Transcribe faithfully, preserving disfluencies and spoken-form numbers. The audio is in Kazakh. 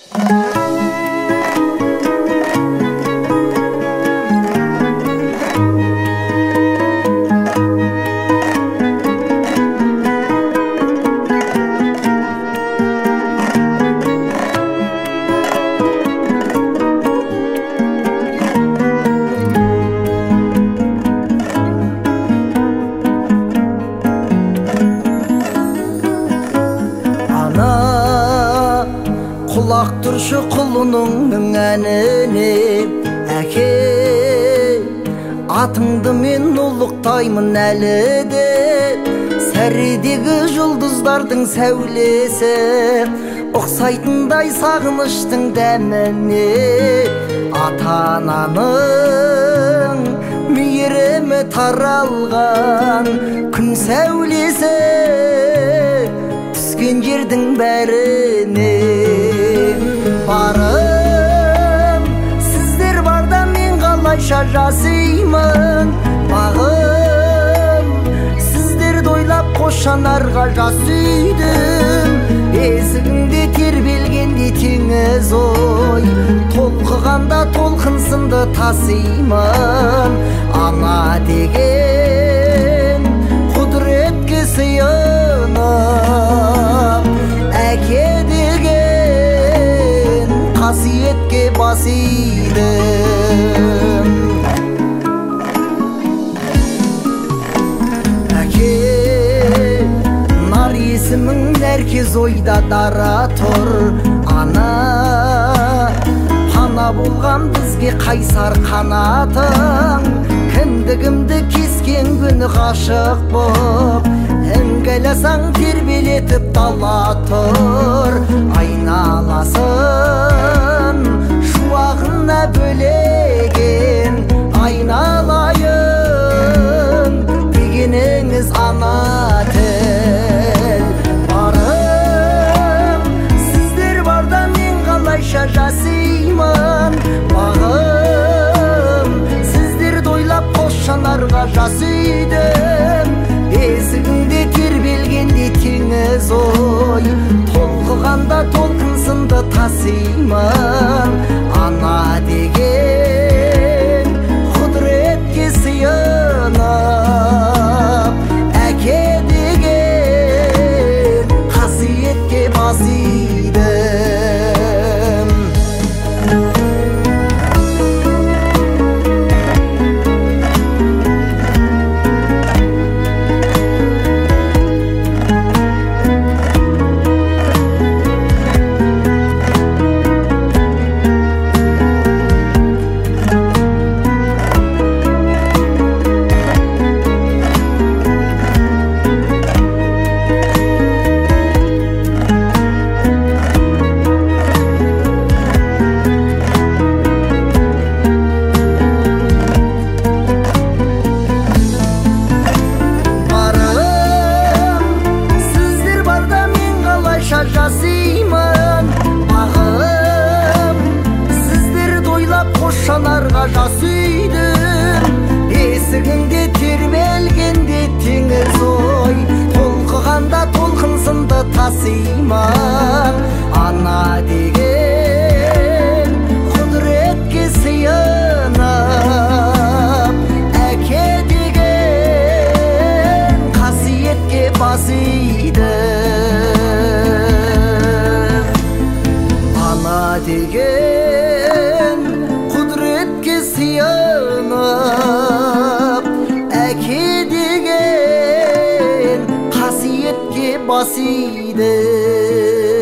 Құлақ тұршы құлының әніне, әке атыңды мен ұлықтаймын әлі де. Сәредегі жұлдыздардың сәулесі ұқсайтындай сағыныштың дәміне. Ата-ананың мейірімі таралған күн сәулесі түскен жердің бәріне. Барым, сіздер барда мен қалайша жасаймын. Бағым, сіздерді ойлап қошанарға жас үйдім. Есігіңде тербелгенде теңіз ой, толқығанда толқынсынды тасимын. Ана деген құдіретке сыйынып, әке деген қасиетке бас идім. Әке, нар есімің нәркез ойда дара тұр. Ана, пана болған бізге қайсар қанатың. Кіндігімді кескен күні ғашық боп, іңгәласаң тербелетіп дала тұр. Айналасын шуағына бөлеген, айналайын дегеніңіз ана тіл. Барым, сіздер барда мен қалайша жасаймын. Бағым, сіздерді ойлап қошанарға жас үйдім. Есігіңде тербелгенде теңіз ой, толқығанда толқынсынды тасимын. Ана деген құдіретке сыйынып, әке деген қасиетке бас идім. Жасаймын. Бағым, сіздерді ойлап қошанарға жас үйдім. Есігіңде тербелгенде теңіз ой, толқығанда толқынсынды тасимын. Ана деген құдіретке сыйынып, әке деген қасиетке бас идім. Ана деген құдіретке сыйынып, әке деген қасиетке бас идім.